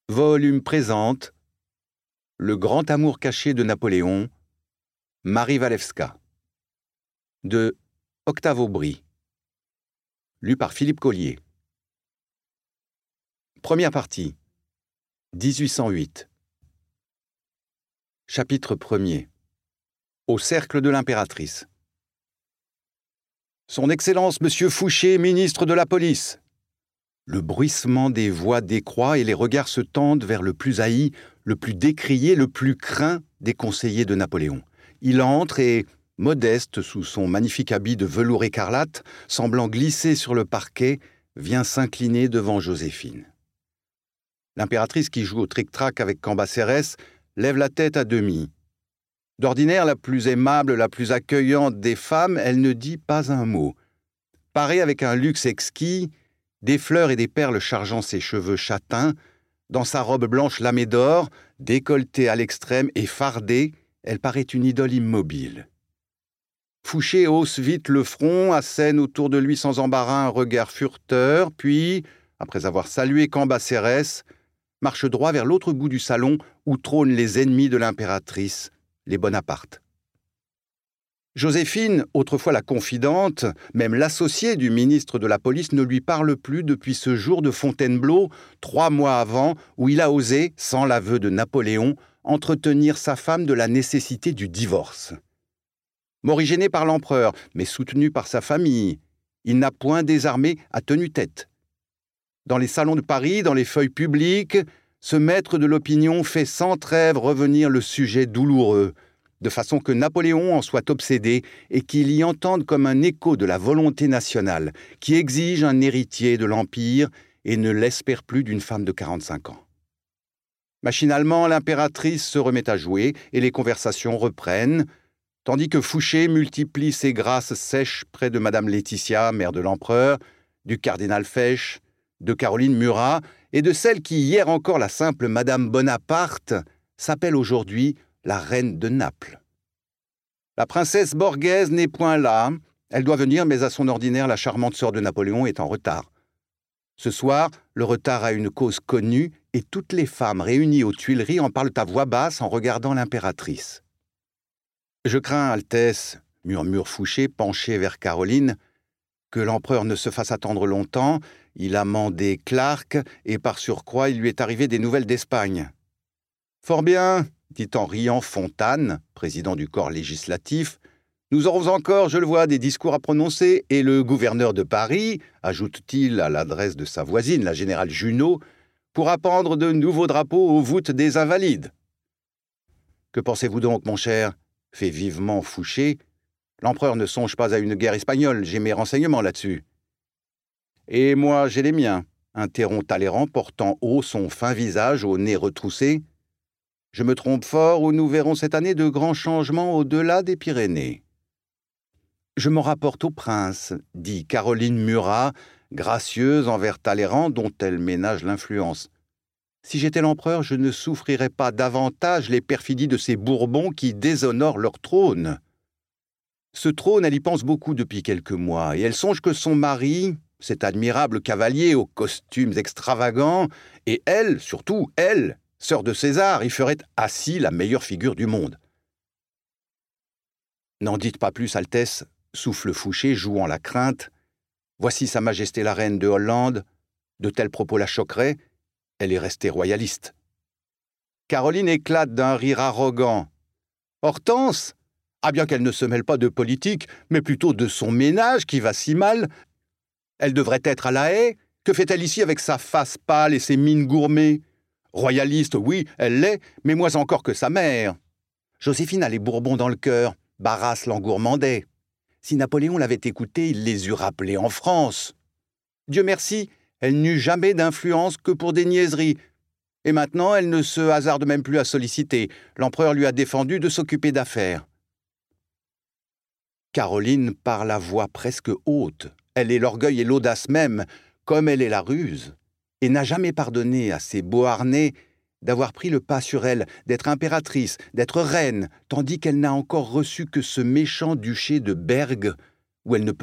Volume présente Le grand amour caché de Napoléon, Marie Walewska, de Octave Aubry, lu par Philippe Collier. Première partie, 1808. Chapitre 1er. Au cercle de l'impératrice. Son Excellence Monsieur Fouché, ministre de la Police. Le bruissement des voix décroît et les regards se tendent vers le plus haï, le plus décrié, le plus craint des conseillers de Napoléon. Il entre et, modeste sous son magnifique habit de velours écarlate, semblant glisser sur le parquet, vient s'incliner devant Joséphine. L'impératrice qui joue au tric-trac avec Cambacérès lève la tête à demi. D'ordinaire, la plus aimable, la plus accueillante des femmes, elle ne dit pas un mot. Parée avec un luxe exquis, des fleurs et des perles chargeant ses cheveux châtains, dans sa robe blanche lamée d'or, décolletée à l'extrême et fardée, elle paraît une idole immobile. Fouché hausse vite le front, assène autour de lui sans embarras un regard furteur, puis, après avoir salué Cambacérès, marche droit vers l'autre bout du salon où trônent les ennemis de l'impératrice, les Bonaparte. Joséphine, autrefois la confidente, même l'associée du ministre de la Police, ne lui parle plus depuis ce jour de Fontainebleau, 3 mois avant, où il a osé, sans l'aveu de Napoléon, entretenir sa femme de la nécessité du divorce. Morigéné par l'empereur, mais soutenu par sa famille, il n'a point désarmé à tenue tête. Dans les salons de Paris, dans les feuilles publiques, ce maître de l'opinion fait sans trêve revenir le sujet douloureux, de façon que Napoléon en soit obsédé et qu'il y entende comme un écho de la volonté nationale, qui exige un héritier de l'Empire et ne l'espère plus d'une femme de 45 ans. Machinalement, l'impératrice se remet à jouer et les conversations reprennent, tandis que Fouché multiplie ses grâces sèches près de Madame Laetitia, mère de l'empereur, du cardinal Fesch, de Caroline Murat et de celle qui, hier encore la simple Madame Bonaparte, s'appelle aujourd'hui la reine de Naples. La princesse Borghese n'est point là. Elle doit venir, mais à son ordinaire, la charmante sœur de Napoléon est en retard. Ce soir, le retard a une cause connue et toutes les femmes réunies aux Tuileries en parlent à voix basse en regardant l'impératrice. « Je crains, Altesse, » murmure Fouché, penché vers Caroline, « que l'empereur ne se fasse attendre longtemps. Il a mandé Clark et par surcroît, il lui est arrivé des nouvelles d'Espagne. »« Fort bien, » dit en riant Fontane, président du corps législatif, « nous aurons encore, je le vois, des discours à prononcer, et le gouverneur de Paris, ajoute-t-il à l'adresse de sa voisine, la générale Junot, pourra pendre de nouveaux drapeaux aux voûtes des Invalides. »« Que pensez-vous donc, mon cher ?» fait vivement Fouché. « L'empereur ne songe pas à une guerre espagnole, j'ai mes renseignements là-dessus. »« Et moi, j'ai les miens, » interrompt Talleyrand, portant haut son fin visage au nez retroussé. « Je me trompe fort ou nous verrons cette année de grands changements au-delà des Pyrénées. »« Je m'en rapporte au prince, » dit Caroline Murat, gracieuse envers Talleyrand dont elle ménage l'influence. « Si j'étais l'empereur, je ne souffrirais pas davantage les perfidies de ces Bourbons qui déshonorent leur trône. » Ce trône, elle y pense beaucoup depuis quelques mois, et elle songe que son mari, cet admirable cavalier aux costumes extravagants, et elle, surtout elle, sœur de César, y ferait assis la meilleure figure du monde. « N'en dites pas plus, Altesse, » souffle Fouché, jouant la crainte. « Voici Sa Majesté la Reine de Hollande. De tels propos la choqueraient. Elle est restée royaliste. » Caroline éclate d'un rire arrogant. « Hortense ? Ah bien qu'elle ne se mêle pas de politique, mais plutôt de son ménage qui va si mal. Elle devrait être à La Haye. Que fait-elle ici avec sa face pâle et ses mines gourmées ? Royaliste, oui, elle l'est, mais moins encore que sa mère. Joséphine a les Bourbons dans le cœur, Barras l'engourmandait. Si Napoléon l'avait écoutée, il les eût rappelés en France. Dieu merci, elle n'eut jamais d'influence que pour des niaiseries. Et maintenant, elle ne se hasarde même plus à solliciter. L'empereur lui a défendu de s'occuper d'affaires. » Caroline parle à voix presque haute. Elle est l'orgueil et l'audace même, comme elle est la ruse, et n'a jamais pardonné à ces Beauharnais d'avoir pris le pas sur elle, d'être impératrice, d'être reine, tandis qu'elle n'a encore reçu que ce méchant duché de Berg, où elle ne peut